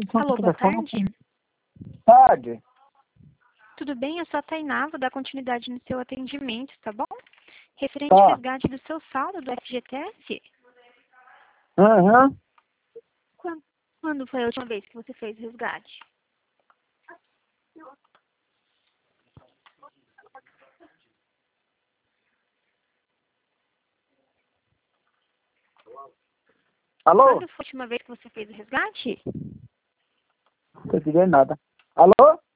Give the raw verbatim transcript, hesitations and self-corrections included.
Alô, boa tarde. Tarde. Tudo bem? Eu sou a Tainá, vou dar continuidade no seu atendimento, tá bom? Referente Tá. ao resgate do seu saldo do F G T S. Aham. Quando, quando foi a última vez que você fez o resgate? Alô? Quando foi a última vez que você fez o resgate? Não tô entendendo nada. Alô?